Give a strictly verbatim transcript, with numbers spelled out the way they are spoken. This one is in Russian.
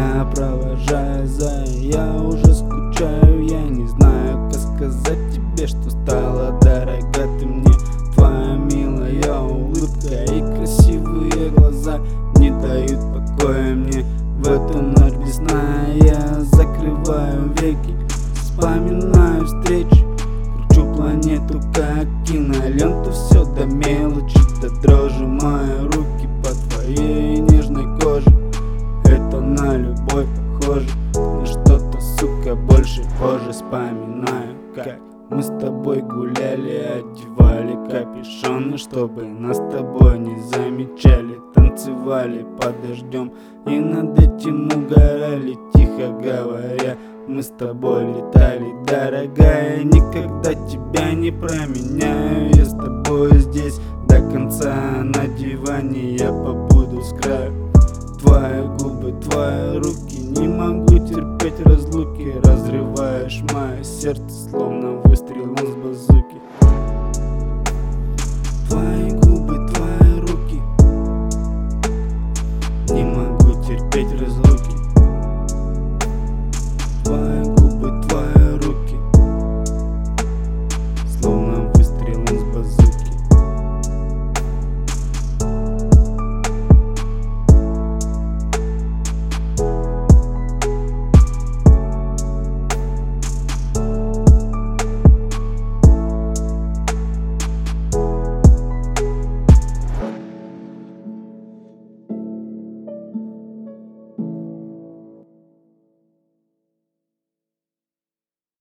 тебя провожаю, за я уже скучаю. Я не знаю, как сказать тебе, что стала дорога ты мне. Твоя милая улыбка и красивые глаза не дают покоя мне. В эту ночь без сна я закрываю веки, вспоминаю встречи, кручу планету как киноленту. Все до мелочи, до дрожи мои руки по твоей нежной коже. Это на любовь похоже, на что-то, сука, больше позже. Вспоминаю, как мы с тобой гуляли, одевали капюшоны, чтобы нас с тобой не замечали. Танцевали под дождем и над этим угорали, тихо говоря. Мы с тобой летали, дорогая, никогда тебя не променяю. Я с тобой здесь до конца, на диване я побуду с краю. Твои губы, твои руки, не могу терпеть разлуки. Разрываешь мое сердце, словно выстрелом с